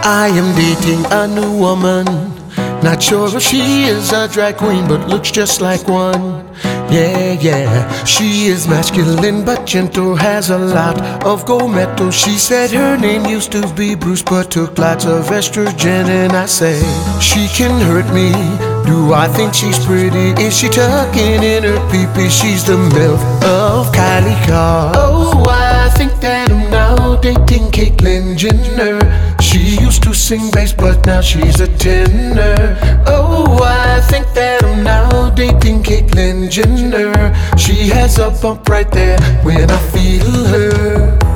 I am dating a new woman. Not sure if she is a drag queen, but looks just like one. Yeah, yeah. She is masculine but gentle, has a lot of gold metal. She said her name used to be Bruce, but took lots of estrogen. And I say, she can hurt me. Do I think she's pretty? Is she tucking in her pee-pee? She's the milk of Kylie Carr. Oh, I think that I'm now dating Caitlyn Jenner. She used to sing bass, but now she's a tenor. Oh, I think that I'm now dating Caitlyn Jenner. She has a bump right there when I feel her.